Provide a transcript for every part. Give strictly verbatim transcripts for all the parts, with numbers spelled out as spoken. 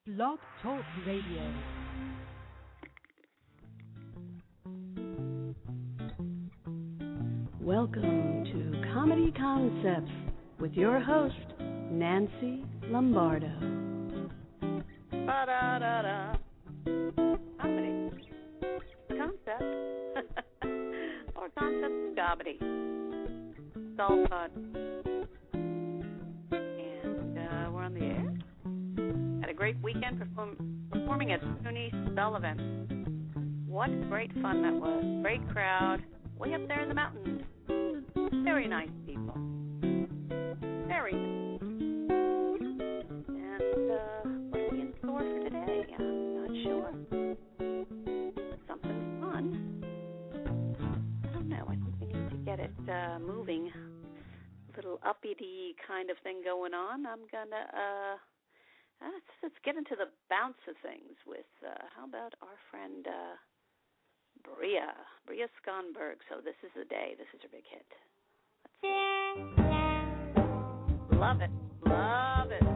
Blog Talk Radio. Welcome to Comedy Concepts with your host, Nancy Lombardo. Ba-da-da-da. Comedy. Concept. Or concept of comedy. It's all fun. And uh, we're on the air. Had a great weekend perform- performing at SUNY Sullivan. What great fun that was. Great crowd. Way up there in the mountains. Very nice people. Very nice. And uh, what are we in store for today? I'm not sure. Something fun. I don't know. I think we need to get it uh, moving. A little uppity kind of thing going on. I'm going to, uh, let's, let's get into the bounce of things with, uh, how about our friend, uh, Bria, Bria Skonberg. So this is the day. This is her big hit. Love it. Love it.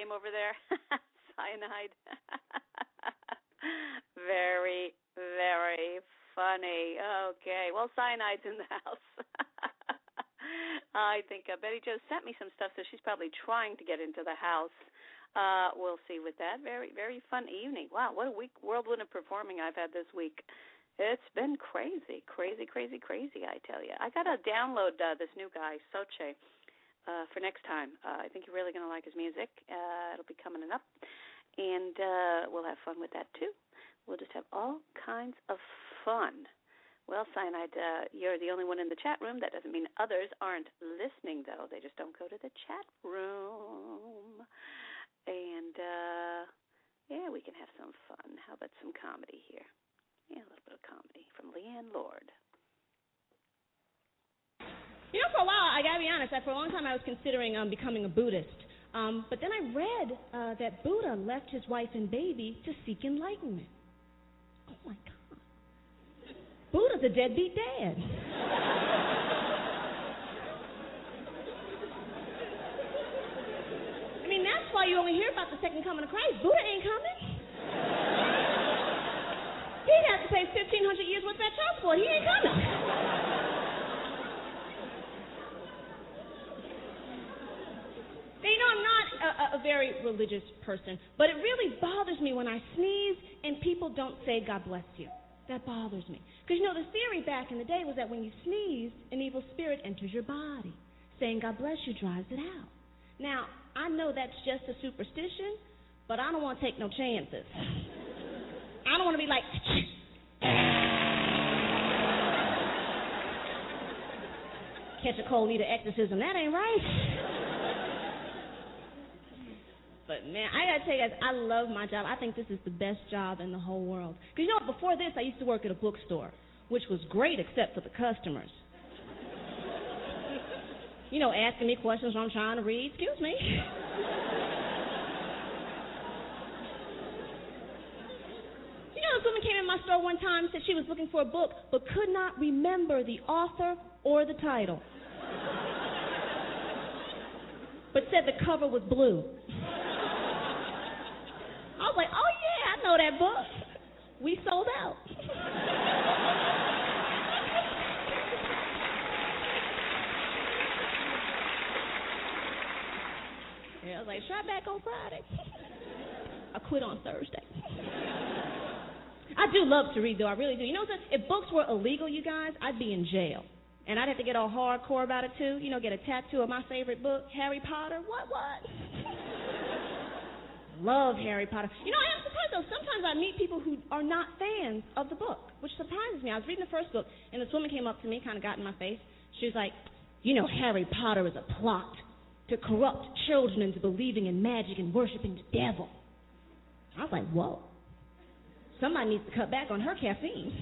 game over there? Cyanide. Very, very funny. Okay, well, cyanide's in the house. I think uh, Betty Jo sent me some stuff, so she's probably trying to get into the house. Uh, we'll see with that. Very, very fun evening. Wow, what a week, whirlwind of performing I've had this week. It's been crazy, crazy, crazy, crazy, I tell you. I got to download uh, this new guy, Soche, uh, for next time. Uh, I think you're really going to like his music. Uh, it'll be coming up, and uh, we'll have fun with that, too. We'll just have all kinds of fun. Well, Cyanide, uh, you're the only one in the chat room. That doesn't mean others aren't listening, though. They just don't go to the chat room. And, uh, yeah, we can have some fun. How about some comedy here? Yeah, a little bit of comedy from Leanne Lord. You know, for a while, I got to be honest, for a long time I was considering um, becoming a Buddhist. Um, but then I read uh, that Buddha left his wife and baby to seek enlightenment. Oh, my God. Buddha's a deadbeat dad. I mean, that's why you only hear about the second coming of Christ. Buddha ain't coming. He'd have to pay fifteen hundred years worth of that child support. He ain't coming. Now, you know, I'm not a, a very religious person, but it really bothers me when I sneeze and people don't say God bless you. That bothers me. Because, you know, the theory back in the day was that when you sneeze, an evil spirit enters your body. Saying God bless you drives it out. Now, I know that's just a superstition, but I don't want to take no chances. I don't want to be like, catch a cold, need an exorcism. That ain't right. But, man, I got to tell you guys, I love my job. I think this is the best job in the whole world. Because, you know what, before this, I used to work at a bookstore, which was great except for the customers. You know, asking me questions when I'm trying to read. Excuse me. You know, this woman came in my store one time and said she was looking for a book, but could not remember the author or the title. But said the cover was blue. I was like, oh, yeah, I know that book. We sold out. Yeah, I was like, try back on Friday. I quit on Thursday. I do love to read, though. I really do. You know what? If books were illegal, you guys, I'd be in jail. And I'd have to get all hardcore about it, too. You know, get a tattoo of my favorite book, Harry Potter. What, what? Love Harry Potter. You know, I am surprised, though. Sometimes I meet people who are not fans of the book, which surprises me. I was reading the first book, and this woman came up to me, kind of got in my face. She was like, you know, Harry Potter is a plot to corrupt children into believing in magic and worshiping the devil. I was like, whoa. Somebody needs to cut back on her caffeine.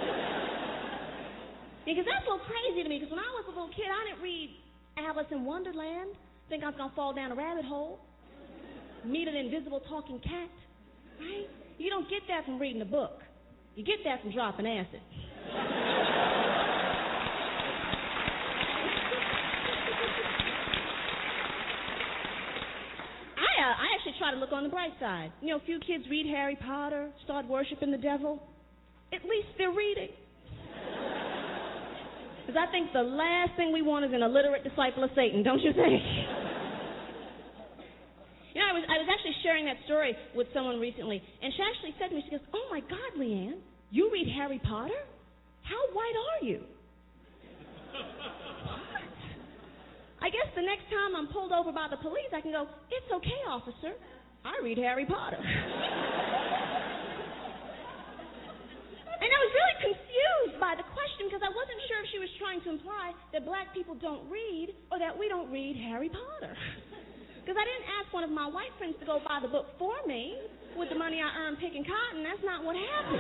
Because that's so crazy to me, because when I was a little kid, I didn't read Alice in Wonderland, think I was going to fall down a rabbit hole, meet an invisible talking cat, right? You don't get that from reading a book. You get that from dropping acid. I, uh, I actually try to look on the bright side. You know, a few kids read Harry Potter, start worshiping the devil. At least they're reading. Because I think the last thing we want is an illiterate disciple of Satan, don't you think? You know, I was I was actually sharing that story with someone recently, and she actually said to me, she goes, oh, my God, Leanne, you read Harry Potter? How white are you? What? I guess the next time I'm pulled over by the police, I can go, it's okay, officer. I read Harry Potter. And I was really confused by the question because I wasn't sure if she was trying to imply that black people don't read or that we don't read Harry Potter. Because I didn't ask one of my white friends to go buy the book for me with the money I earned picking cotton. That's not what happened.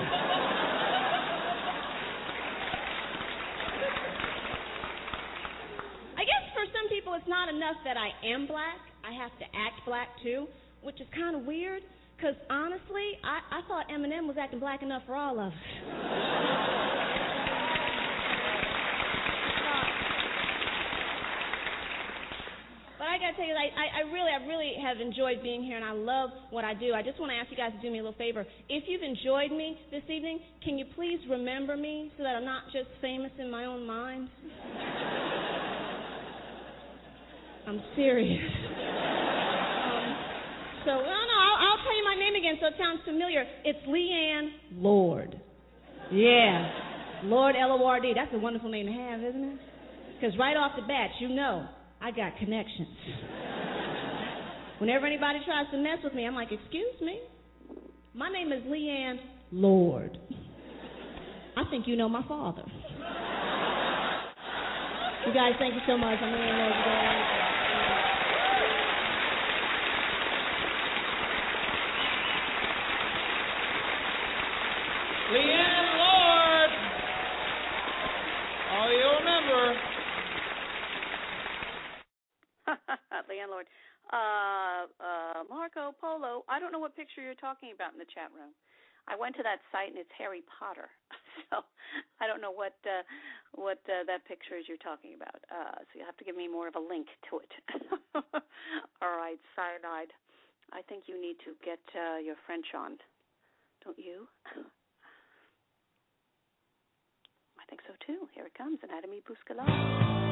I guess for some people it's not enough that I am black. I have to act black too, which is kind of weird. Because, honestly, I, I thought Eminem was acting black enough for all of us. But I got to tell you, I, I really, I really have enjoyed being here, and I love what I do. I just want to ask you guys to do me a little favor. If you've enjoyed me this evening, can you please remember me so that I'm not just famous in my own mind? I'm serious. um, so, no, no, I'll, I'll tell you my name again so it sounds familiar. It's Leanne Lord. Yeah, Lord, L O R D. That's a wonderful name to have, isn't it? Because right off the bat, you know, I got connections. Whenever anybody tries to mess with me, I'm like, excuse me? My name is Leanne Lord. I think you know my father. You guys, thank you so much. I'm Leanne Lord. Leanne Lord. Oh, you remember. Leanne Lord. Uh, uh, Marco Polo, I don't know what picture you're talking about in the chat room. I went to that site and it's Harry Potter, so I don't know what uh, what uh, that picture is you're talking about. Uh, so you'll have to give me more of a link to it. All right, Cyanide. I think you need to get uh, your French on, don't you? I think so too. Here it comes, Anatomy Bousculade.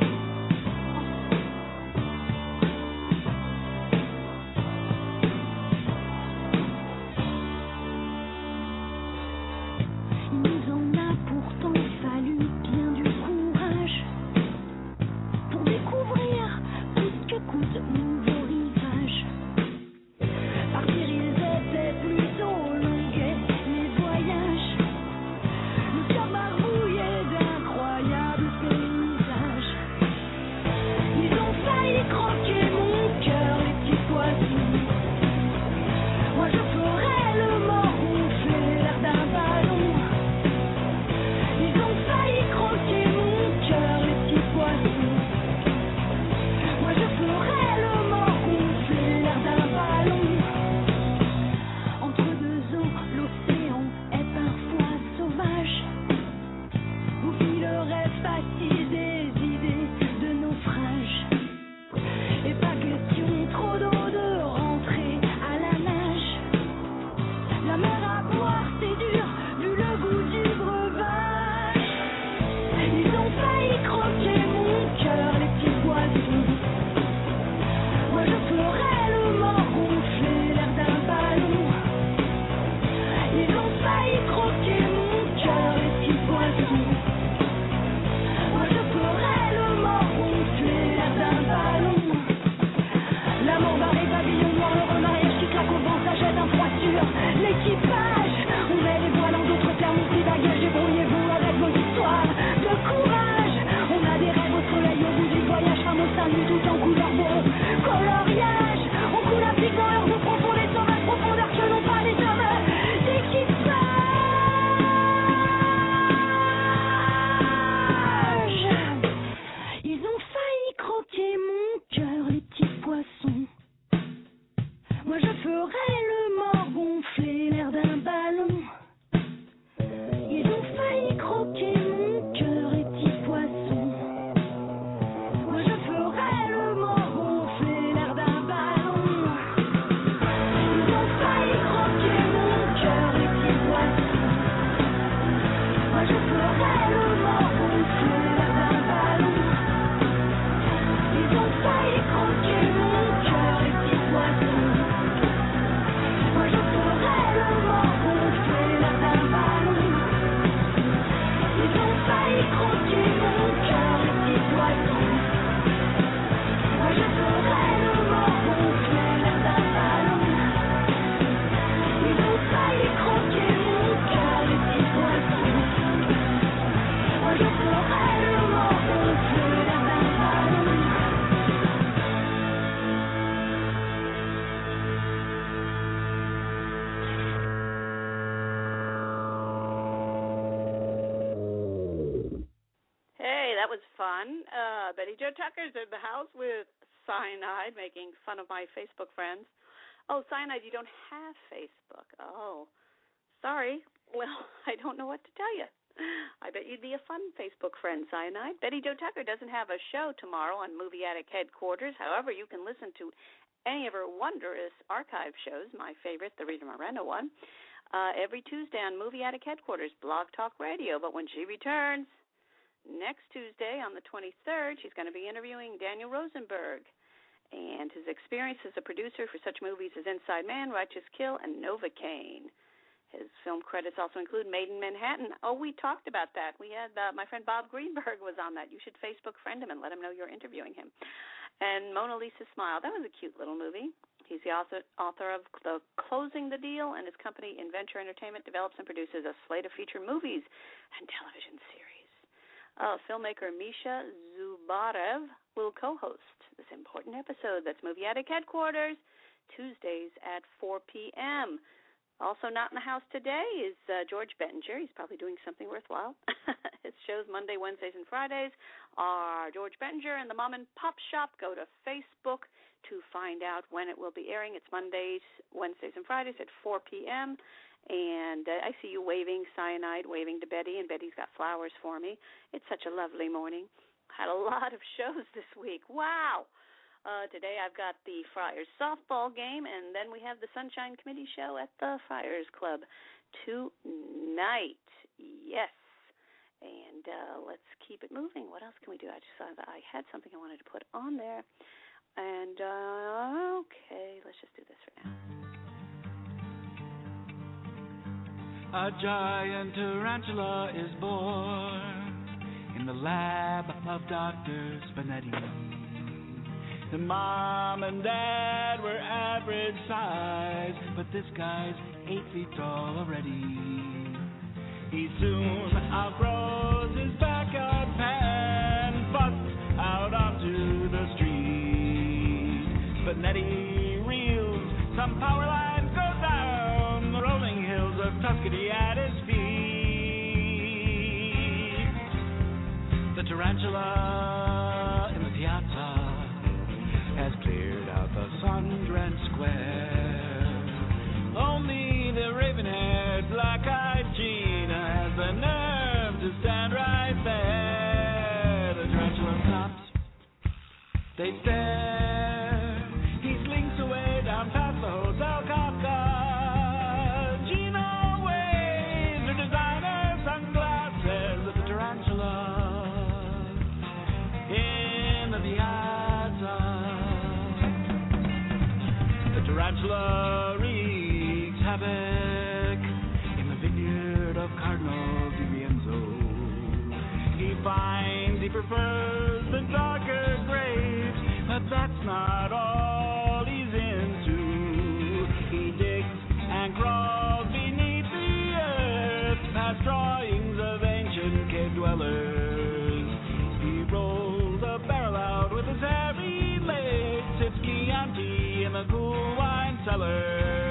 Uh, Betty Jo Tucker's in the house with Cyanide, making fun of my Facebook friends. Oh, Cyanide, you don't have Facebook. Oh, sorry. Well, I don't know what to tell you. I bet you'd be a fun Facebook friend, Cyanide. Betty Jo Tucker doesn't have a show tomorrow on Movie Attic headquarters. However, you can listen to any of her wondrous archive shows, my favorite, the Rita Moreno one, uh, every Tuesday on Movie Attic headquarters, Blog Talk Radio. But when she returns next Tuesday on the twenty-third, she's going to be interviewing Daniel Rosenberg and his experience as a producer for such movies as Inside Man, Righteous Kill, and Novocaine. His film credits also include Made in Manhattan. Oh, we talked about that. We had uh, my friend Bob Greenberg was on that. You should Facebook friend him and let him know you're interviewing him. And Mona Lisa Smile. That was a cute little movie. He's the author, author of the Closing the Deal, and his company, Inventure Entertainment, develops and produces a slate of feature movies and television series. Uh, filmmaker Misha Zubarev will co-host this important episode. That's Movie Attic headquarters, Tuesdays at four p.m., Also not in the house today is uh, George Bettinger. He's probably doing something worthwhile. His shows Monday, Wednesdays, and Fridays are George Bettinger and the Mom and Pop Shop. Go to Facebook to find out when it will be airing. It's Mondays, Wednesdays, and Fridays at four p.m. And uh, I see you waving, Cyanide, waving to Betty, and Betty's got flowers for me. It's such a lovely morning. Had a lot of shows this week. Wow. Uh, today I've got the Friars softball game, and then we have the Sunshine Committee show at the Friars Club tonight. Yes. And uh, let's keep it moving. What else can we do? I just saw that I had something I wanted to put on there. And, uh, okay, let's just do this for now. A giant tarantula is born in the lab of Doctor Spinetti. The mom and dad were average size, but this guy's eight feet tall already. He soon outgrows his backyard pen, busts out onto the street. Spinetti reels, some power lines go down the rolling hills of Tuscany at his feet. The tarantula in the piazza has cleared out the sun-drenched square. Only the raven-haired, black-eyed Gina has the nerve to stand right there. The tarantula stops. They stare. He slinks away down past the Hotel Kafka. Gina waves her designer sunglasses at the tarantula in the piazza. Tarantula wreaks havoc in the vineyard of Cardinal Di Rienzo. He finds he prefers the darker grapes, but that's not all he's into. He digs and crawls beneath the earth, past drawings of ancient cave dwellers. He rolls a barrel out with his hairy legs, sips Chianti in the cool wine cellar.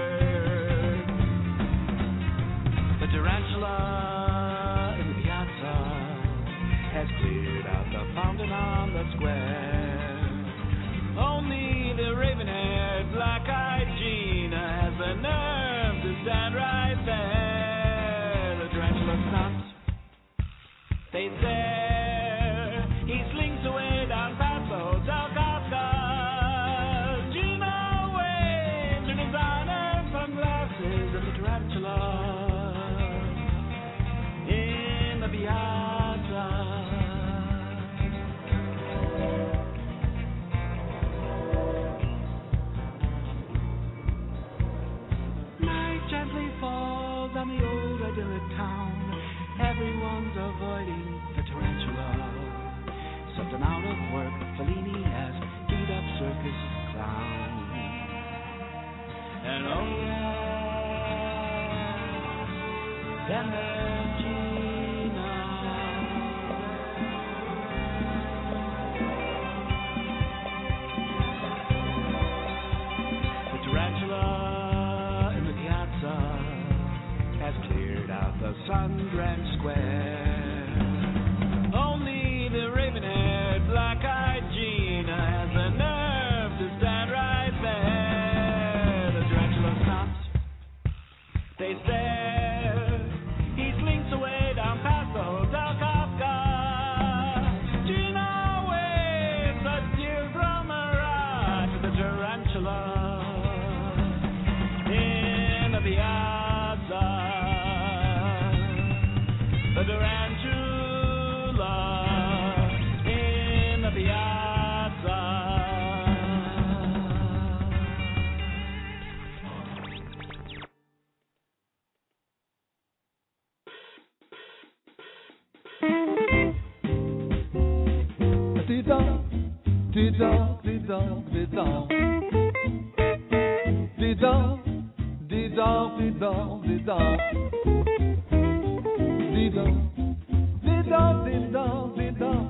The tarantula in the piazza has cleared out the fountain on the square. Only the raven-haired, black-eyed Gina has the nerve to stand right there. The tarantula stops. They stare. He slinks away down past the Hotel Kafka. In the piazza, night gently falls on the old idyllic town. Everyone's avoiding the tarantula. Something out of work, Fellini has beat up circus clown. And oh yeah, then there's Gina. The tarantula in the piazza has cleared out the sun-drenched square. Only the raven-haired, black-eyed Gina has the nerve to stand right there. The tarantula stops. They stare. He slinks away down past the tarantula in the piazza. Dee-dong, dee-dong, dee-dong, dee-dong. Dee-dong, dee-dong, dee-dong, dee-dong. Dee-dong, dee-dong, dee-dong, dee-dong.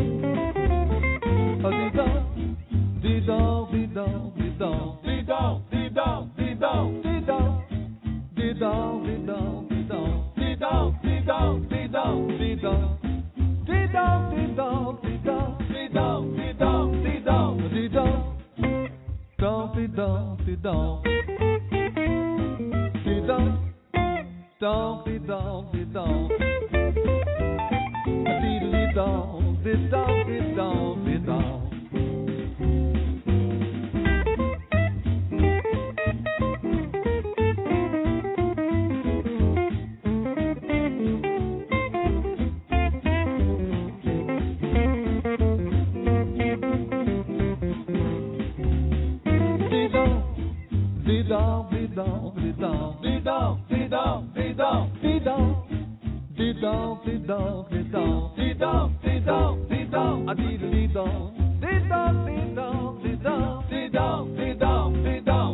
Oh, dee-dong, dee-dong, dee-dong, dee-dong. Dee-dong, dee-dong, dee-dong, dee-dong. Dee-dong, dee-dong, dee-dong. Dee-dong, dee-dong, dee-dong, dee-dong. Dee-dong, dee-dong, dee-dong. Dee-dong, dee-dong, dee-dong. Dee-dong, dong, dee-dong, dee-dong. Dee-dong, dong, dee-dong, dee-dong. Dee-dee-dong, dee-dong, dee-dong, dee-dong. Dee-dong, dee-dong, dee-dong. Dee-dong, dee-dong, dee-dong, dee-dong. Dee-dong, dee-dong, dee-dong. Dee-dong, dee-dong, dee-dong. A dee-dee-dong. Dee-dong, dee-dong, dee-dong. Dee-dong, dee-dong, dee-dong.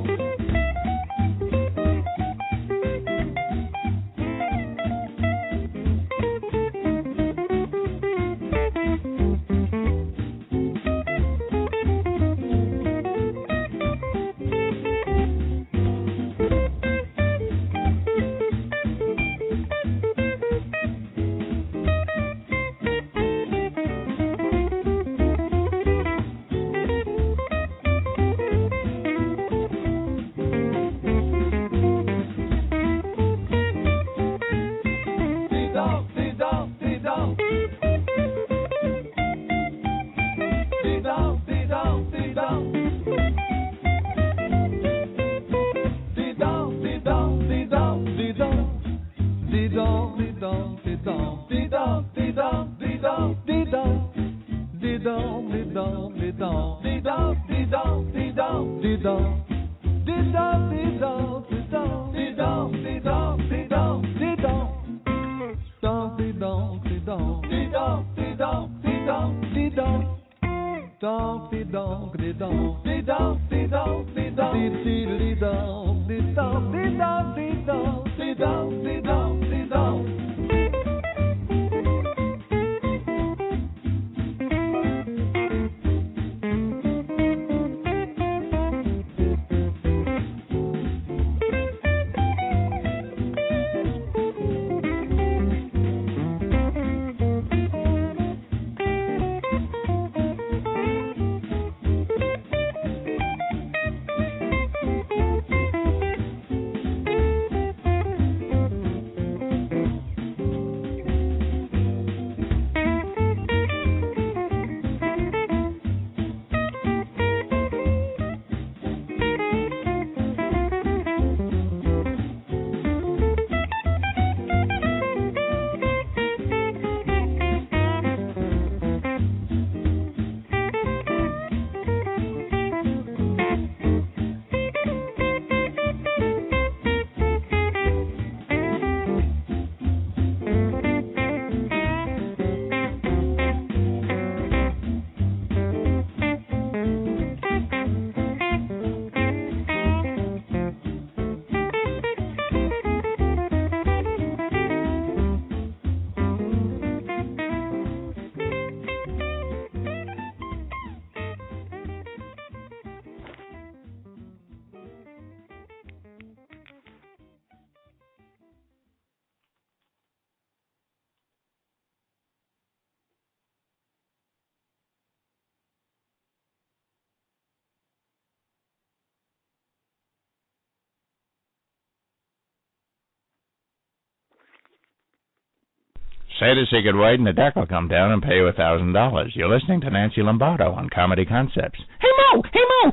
Say the secret word, and the deck will come down and pay you a thousand dollars. You're listening to Nancy Lombardo on Comedy Concepts. Hey Mo, hey Mo,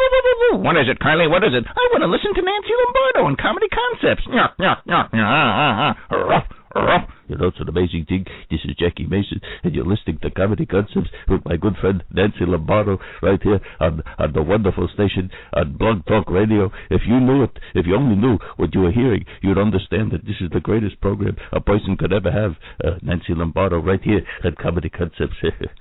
what is it, Carly? What is it? I want to listen to Nancy Lombardo on Comedy Concepts. You know, it's an amazing thing. This is Jackie Mason, and you're listening to Comedy Concepts with my good friend Nancy Lombardo right here on, on the wonderful station on Blog Talk Radio. If you knew it, if you only knew what you were hearing, you'd understand that this is the greatest program a person could ever have. Uh, Nancy Lombardo right here at Comedy Concepts.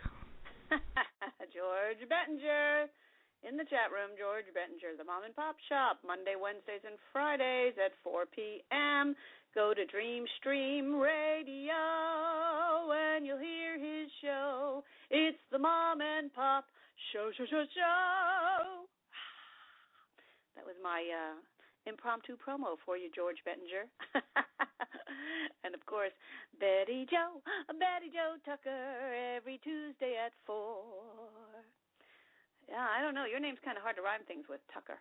George Bettinger in the chat room. George Bettinger, the Mom and Pop Shop, Monday, Wednesdays, and Fridays at four p.m. Go to Dream Stream Radio and you'll hear his show. It's the Mom and Pop Show, show, show, show. That was my uh, impromptu promo for you, George Bettinger. And, of course, Betty Joe, Betty Joe Tucker, every Tuesday at four. Yeah, I don't know. Your name's kind of hard to rhyme things with, Tucker.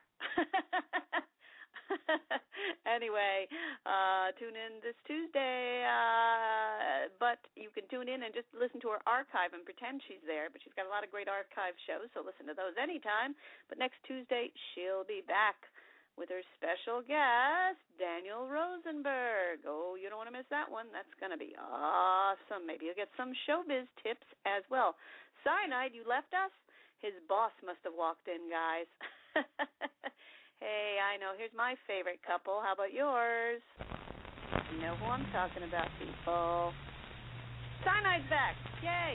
Anyway, uh, tune in this Tuesday, uh, but you can tune in and just listen to her archive and pretend she's there, but she's got a lot of great archive shows, so listen to those anytime. But next Tuesday, she'll be back with her special guest, Daniel Rosenberg. Oh, you don't want to miss that one. That's going to be awesome. Maybe you'll get some showbiz tips as well. Cyanide, you left us? His boss must have walked in, guys. Hey, I know. Here's my favorite couple. How about yours? You know who I'm talking about, people. Cyanide's back. Yay.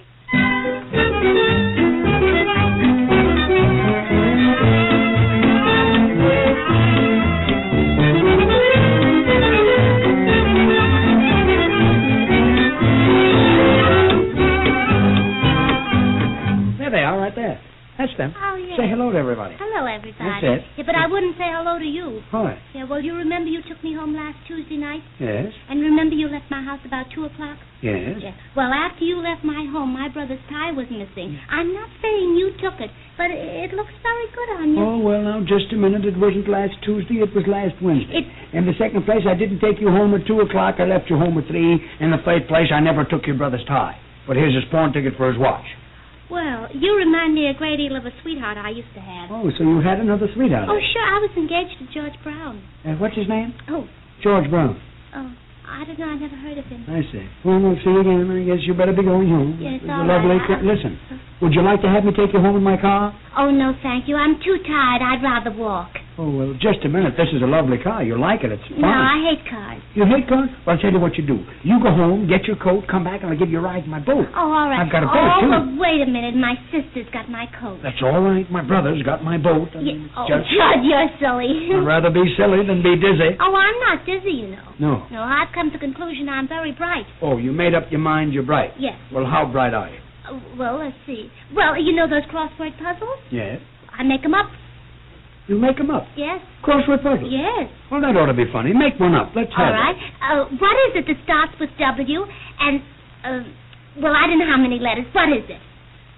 There they are, right there. That's them. Oh, yeah. Say hello to everybody. Hello, everybody. That's it. Yeah, but I wouldn't say hello to you. Why? Yeah, well, you remember you took me home last Tuesday night? Yes. And remember you left my house about two o'clock? Yes. Yeah. Well, after you left my home, my brother's tie was missing. I'm not saying you took it, but it, it looks very good on you. Oh, well, now, just a minute. It wasn't last Tuesday. It was last Wednesday. It... In the second place, I didn't take you home at two o'clock. I left you home at three. In the third place, I never took your brother's tie. But here's his pawn ticket for his watch. Well, you remind me a great deal of a sweetheart I used to have. Oh, so you had another sweetheart. Oh, sure. I was engaged to George Brown. Uh, what's his name? Oh. George Brown. Oh, I don't know. I never heard of him. I see. Well, we'll see you again. I guess you better be going home. Yes, It's all a lovely right. ca- Listen, would you like to have me take you home in my car? Oh, no, thank you. I'm too tired. I'd rather walk. Oh, well, just a minute. This is a lovely car. You'll like it. It's fun. No, I hate cars. You hate cars? Well, I'll tell you what you do. You go home, get your coat, come back, and I'll give you a ride in my boat. Oh, all right. I've got a boat, oh, too. Oh, well, wait a minute. My sister's got my coat. That's all right. My brother's got my boat. I mean, Yeah. Oh, just, Judd, you're silly. I'd rather be silly than be dizzy. Oh, I'm not dizzy, you know. No. No, I've come to the conclusion I'm very bright. Oh, you made up your mind you're bright. Yes. Well, how bright are you? Uh, well, let's see. Well, you know those crossword puzzles? Yes. I make them up. You make them up? Yes. Crossword puzzles? Yes. Well, that ought to be funny. Make one up. Let's All have right. Uh, what is it that starts with W and, uh, well, I don't know how many letters. What is it?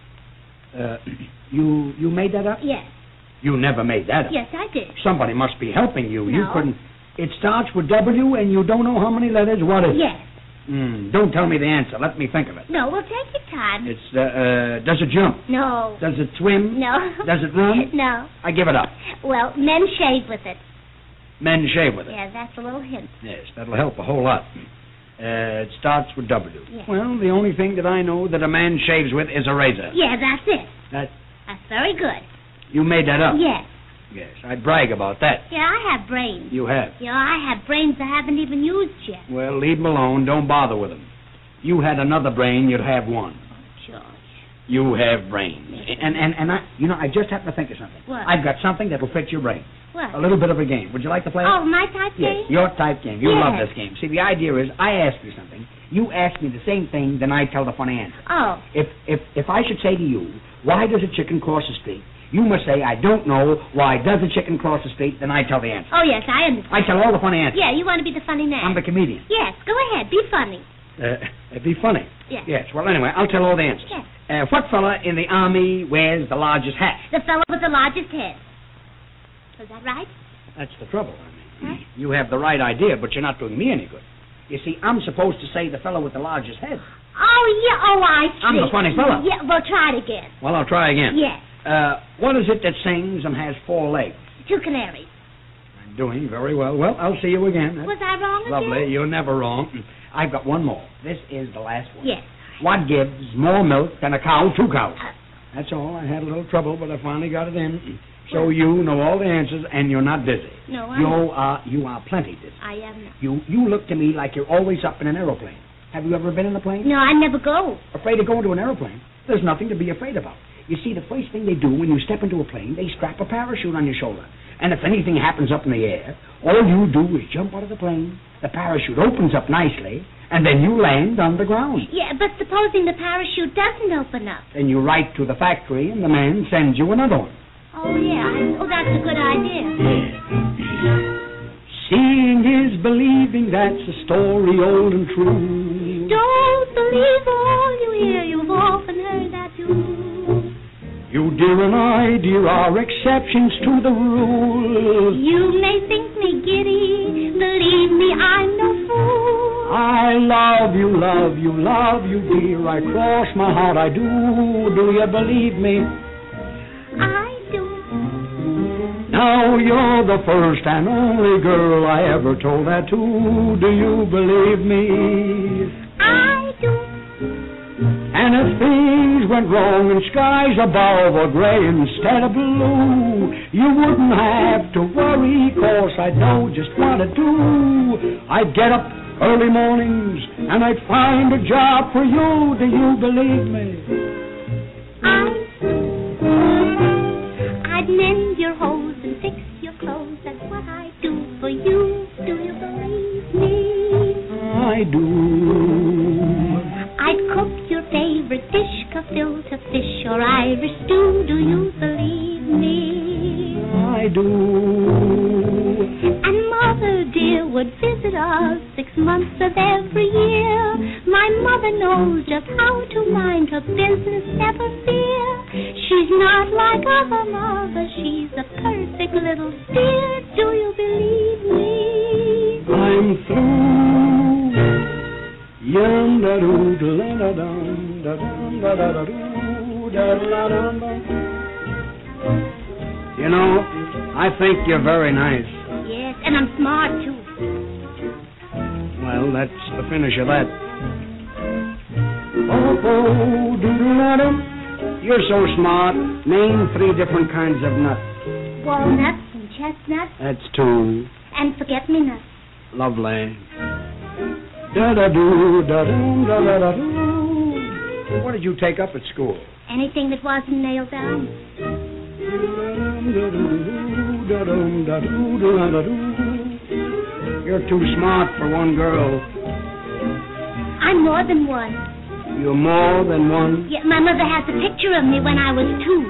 Uh, you you made that up? Yes. You never made that up. Yes, I did. Somebody must be helping you. You No. couldn't. It starts with W and you don't know how many letters. What is Yes. it? Mm, don't tell me the answer. Let me think of it. No, well, take your time. It's, uh, uh, does it jump? No. Does it swim? No. Does it run? No. I give it up. Well, men shave with it. Men shave with it. Yeah, that's a little hint. Yes, that'll help a whole lot. Uh, it starts with W. Yes. Well, the only thing that I know that a man shaves with is a razor. Yeah, that's it. That That's very good. you made that up? Yes. Yes, I brag about that. Yeah, I have brains. You have. Yeah, I have brains I haven't even used yet. Well, leave them alone. Don't bother with them. You had another brain, you'd have one. George. You have brains. And, and, and I, you know, I just happened to think of something. What? I've got something that will fit your brain. What? A little bit of a game. Would you like to play it? Oh, my type Yes, game? your type game. You Yes. love this game. See, the idea is I ask you something. You ask me the same thing, then I tell the funny answer. Oh. If, if, if I should say to you, why does a chicken cross the street? You must say, I don't know. Why does a chicken cross the street? Then I tell the answer. Oh, yes, I understand. I tell all the funny answers. Yeah, you want to be the funny man. I'm the comedian. Yes, go ahead. Be funny. Uh, it'd be funny. Yes. Yes. Well, anyway, I'll tell all the answers. Yes. Uh, what fella in the army wears the largest hat? The fellow with the largest head. Is that right? That's the trouble. I mean, you have the right idea, but you're not doing me any good. You see, I'm supposed to say the fellow with the largest head. Oh, yeah. Oh, I see. I'm the funny fella. Yeah, well, try it again. Well, I'll try again. Yes. Uh, what is it that sings and has four legs? Two canaries. I'm doing very well. Well, I'll see you again. That's Was I wrong again? lovely. You're never wrong. I've got one more. This is the last one. Yes. What gives more milk than a cow, two cows? That's all. I had a little trouble, but I finally got it in. So you know all the answers, and you're not busy. No, I'm you not. are you are plenty busy. I am not. You you look to me like you're always up in an aeroplane. Have you ever been in a plane? No, I never go. Afraid of going to an aeroplane? There's nothing to be afraid about. You see, the first thing they do when you step into a plane, they strap a parachute on your shoulder. And if anything happens up in the air, all you do is jump out of the plane, the parachute opens up nicely, and then you land on the ground. Yeah, but supposing the parachute doesn't open up? Then you write to the factory, and the man sends you another one. Oh, yeah. Oh, that's a good idea. Seeing is believing, that's a story old and true. Don't believe all you hear, you've often heard that too. You, dear, and I, dear, are exceptions to the rule. You may think me giddy, believe me, I'm no fool. I love you, love you, love you, dear, I cross my heart, I do. Do you believe me? I do. Now you're the first and only girl I ever told that to. Do you believe me? I do. And if things went wrong and skies above were gray instead of blue, you wouldn't have to worry, 'cause I'd know just what to do. I'd get up early mornings and I'd find a job for you. Do you believe me? I do. I'd mend your hose and fix your clothes. That's what I do for you. Do you believe me? I do. I'd cook your favorite dish, gefilte fish or Irish stew. Do you believe me? I do. And Mother dear would visit us six months of every year. My mother knows just how to mind her business, never fear. She's not like other mothers, she's a perfect little dear. Do you believe me? I'm through. Yum da doo da da dum da dum da da da doo da da dum. You know, I think you're very nice. Yes, and I'm smart too. Well, that's the finish of that. Oh, oh, doo da dum. You're so smart. Name three different kinds of nuts. Walnuts and chestnuts. That's two. And forget-me-nuts. Lovely. Da da doo da doo da da da doo. What did you take up at school? Anything that wasn't nailed down. You're too smart for one girl. I'm more than one. You're more than one? Yeah, my mother has a picture of me when I was two.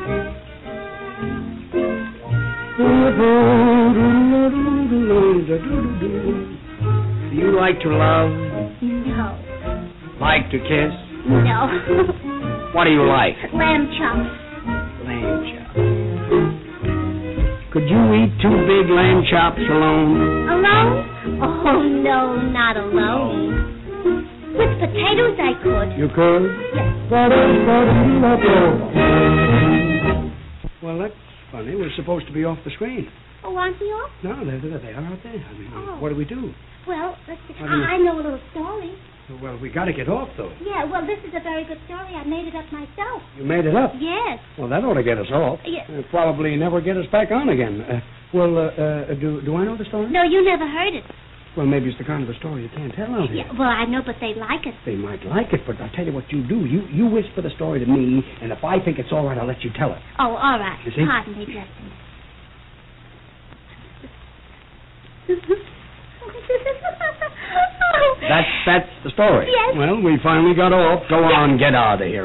Do you like to love? No. Like to kiss? No. What do you like? Lamb chops. Lamb chops. Could you eat two big lamb chops alone? Alone? Oh, no, not alone. With potatoes I could. You could? Yes. Well, that's funny. We're supposed to be off the screen. Oh, aren't we off? No, there, there they are out there. I mean, Oh. what do we do? Well, let's see. What do you- I, I know a little story. Well, we got to get off, though. Yeah, well, this is a very good story. I made it up myself. You made it up? Yes. Well, that ought to get us off. Yeah. Uh, probably never get us back on again. Uh, well, uh, uh, do, do I know the story? No, you never heard it. Well, maybe it's the kind of a story you can't tell out here. Yeah, well, I know, but they like it. They might like it, but I'll tell you what you do. You you whisper the story to me, and if I think it's all right, I'll let you tell it. Oh, all right. You see? Pardon me, Justin. That's that's the story. Yes. Well, we finally got off. Go on, get out of here.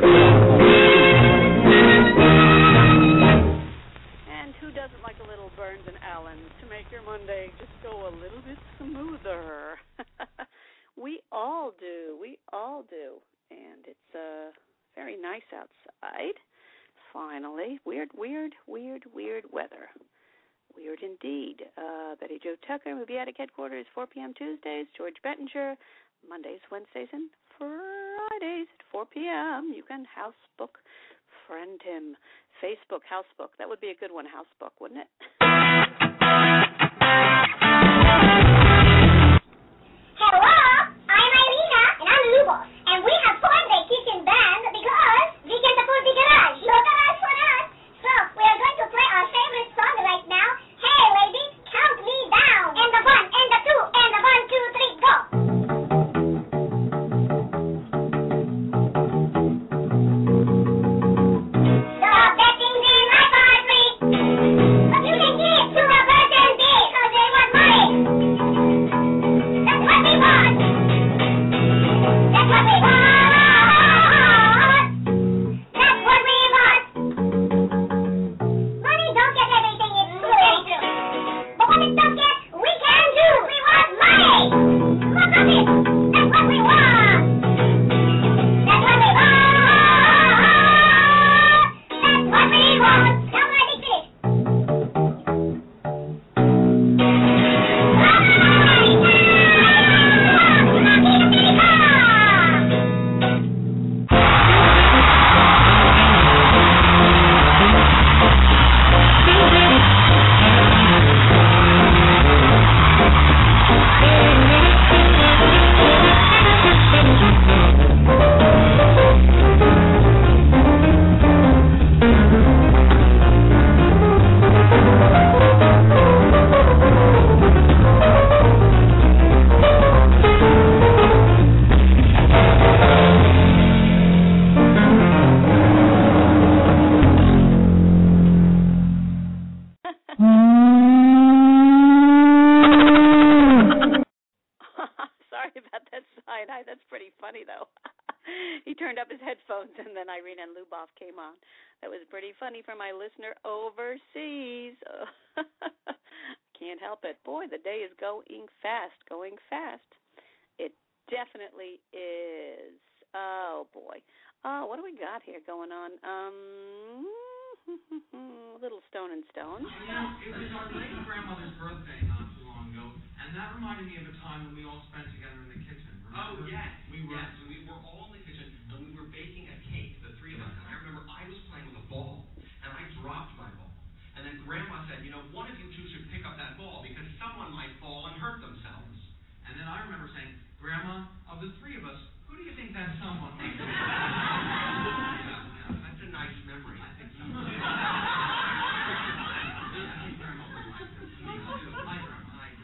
And who doesn't like a little Burns and Allen to make your Monday just go a little bit smoother? We all do. We all do. And it's uh, very nice outside. Finally. Weird, weird, weird, weird weather. Weird indeed. Uh, Betty Jo Tucker, Movie Attic Headquarters, four p.m. Tuesdays. George Bettinger, Mondays, Wednesdays, and Fridays at four p.m. You can housebook friend him. Facebook housebook. That would be a good one, housebook, wouldn't it? Hello, I'm Irene funny, though. He turned up his headphones, and then Irene and Luboff came on. That was pretty funny for my listener overseas. Can't help it. Boy, the day is going fast, going fast. It definitely is. Oh, boy. Oh, what do we got here going on? Um, a little Stone and Stone. Yeah, it was our late grandmother's birthday not too long ago, and that reminded me of a time when we all spent together in the kitchen. Remember? Oh, yes. We were, yes, we were all in the kitchen, and we were baking a cake, the three of us. And I remember I was playing with a ball, and I dropped my ball. And then Grandma said, you know, one of you two should pick up that ball because someone might fall and hurt themselves. And then I remember saying, Grandma, of the three of us, who do you think that someone might be? Yeah, yeah, that's a nice memory. I think you did. I think Grandma would like this. Me too. Hi, Grandma. Hi,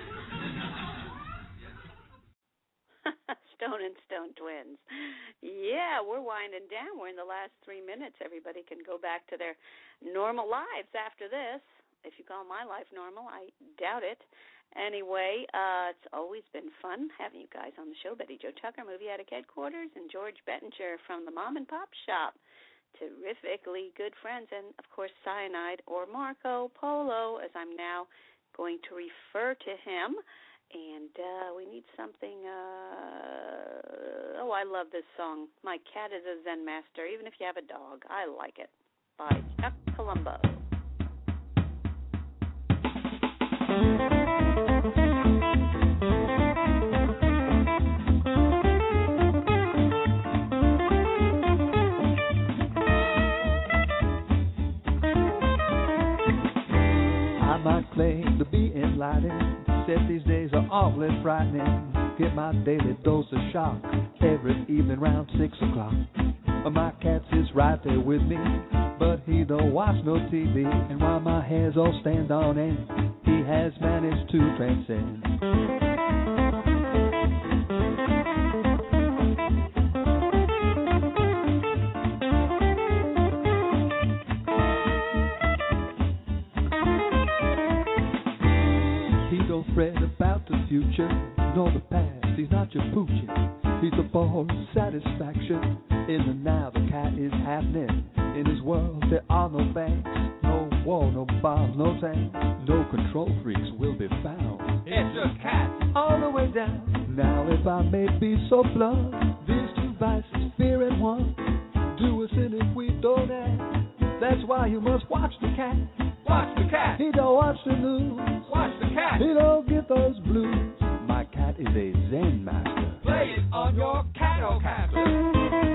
Grandma. Stone and Stone twins. Yeah, we're winding down. We're in the last three minutes. Everybody can go back to their normal lives after this. If you call my life normal, I doubt it. Anyway, uh, it's always been fun having you guys on the show. Betty Jo Tucker, Movie Attic Headquarters, and George Bettinger from the Mom and Pop Shop. Terrifically good friends. And, of course, Cyanide, or Marco Polo, as I'm now going to refer to him. And uh, we need something, uh, oh, I love this song. My Cat is a Zen Master, even if you have a dog. I like it. By Chuck Colombo. I might claim to be enlightened. Said these days are awfully frightening. Get my daily dose of shock every evening round six o'clock. My cat sits right there with me, but he don't watch no T V. And while my hairs all stand on end, he has managed to transcend. Fret about the future, nor the past. He's not your poochie. He's a born satisfaction. In the now, the cat is happening. In his world, there are no banks, no war, no bombs, no tanks. No control freaks will be found. It's a cat all the way down. Now, if I may be so blunt, these two vices, fear and want, do us in if we don't act. That's why you must watch the cat. Watch the cat. He don't watch the news. Watch the cat. He don't get those blues. My cat is a Zen master. Play it on your Catocaster.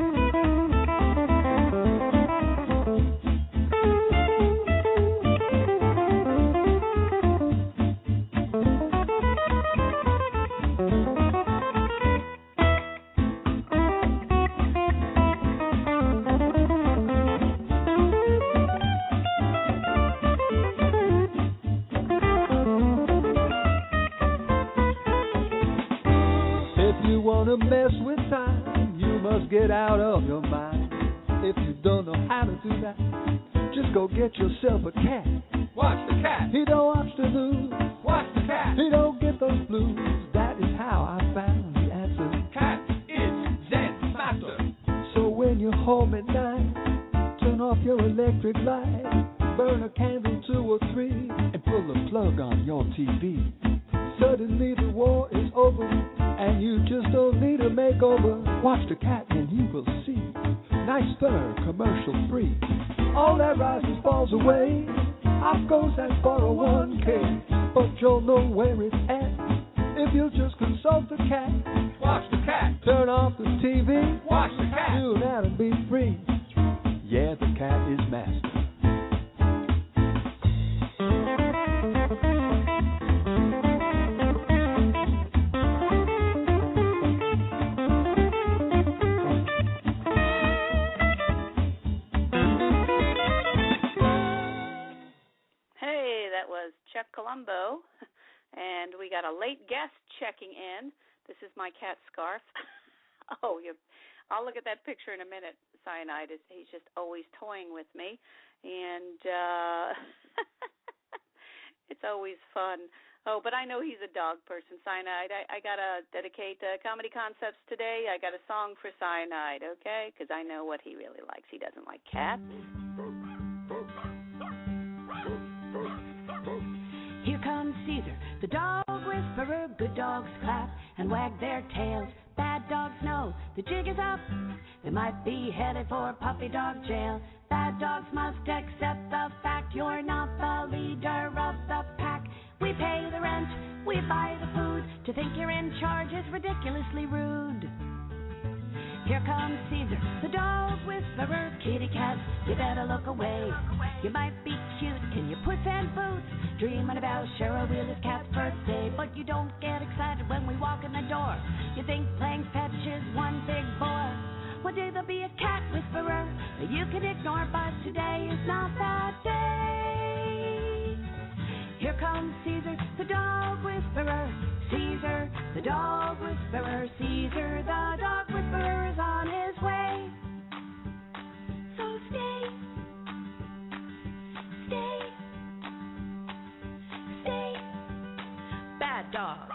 To mess with time, you must get out of your mind. If you don't know how to do that, just go get yourself a cat. Watch the cat. He don't watch the news. Watch the cat. He don't get those blues. That is how I found the answer. Cat is Zen master. So when you're home at night, turn off your electric light, burn a candle two or three, and pull the plug on your T V. Suddenly the war is over, and you just don't need a makeover. Watch the cat and you will see. Nice fur, commercial free. All that rises falls away. Off goes that four oh one k. But you'll know where it's at if you just consult the cat. Watch the cat. Turn off the T V. Watch the cat. Do that and be free. Yeah, the cat is master. Chuck Colombo, and we got a late guest checking in. This is my cat Scarf. Oh, you, I'll look at that picture in a minute. Cyanide is he's just always toying with me, and uh, It's always fun. Oh, but I know he's a dog person, Cyanide. I, I got to dedicate uh, Comedy Concepts today. I got a song for Cyanide, okay? Because I know what he really likes. He doesn't like cats. Here comes Caesar, the dog whisperer. Good dogs clap and wag their tails. Bad dogs know the jig is up. They might be headed for puppy dog jail. Bad dogs must accept the fact you're not the leader of the pack. We pay the rent, we buy the food. To think you're in charge is ridiculously rude. Here comes Caesar, the dog whisperer. Kitty cat, you better look away. You might be cute in your puss and boots, dreaming about Cheryl Wheeler's cat's birthday, but you don't get excited when we walk in the door. You think playing fetch is one big bore. One day there'll be a cat whisperer that you can ignore, but today is not that day. Here comes Caesar, the dog whisperer. Caesar, the dog whisperer. Caesar, the dog whisperer is on his way. So stay, stay, stay. Bad dog.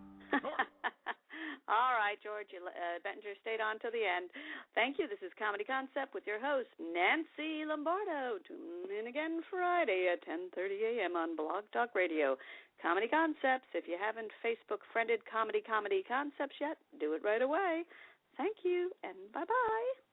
All right, George uh, Bettinger stayed on to the end. Thank you. This is Comedy Concept with your host, Nancy Lombardo. Tune in again Friday at ten thirty a.m. on Blog Talk Radio. Comedy Concepts. If you haven't Facebook friended Comedy Comedy Concepts yet, do it right away. Thank you, and bye-bye.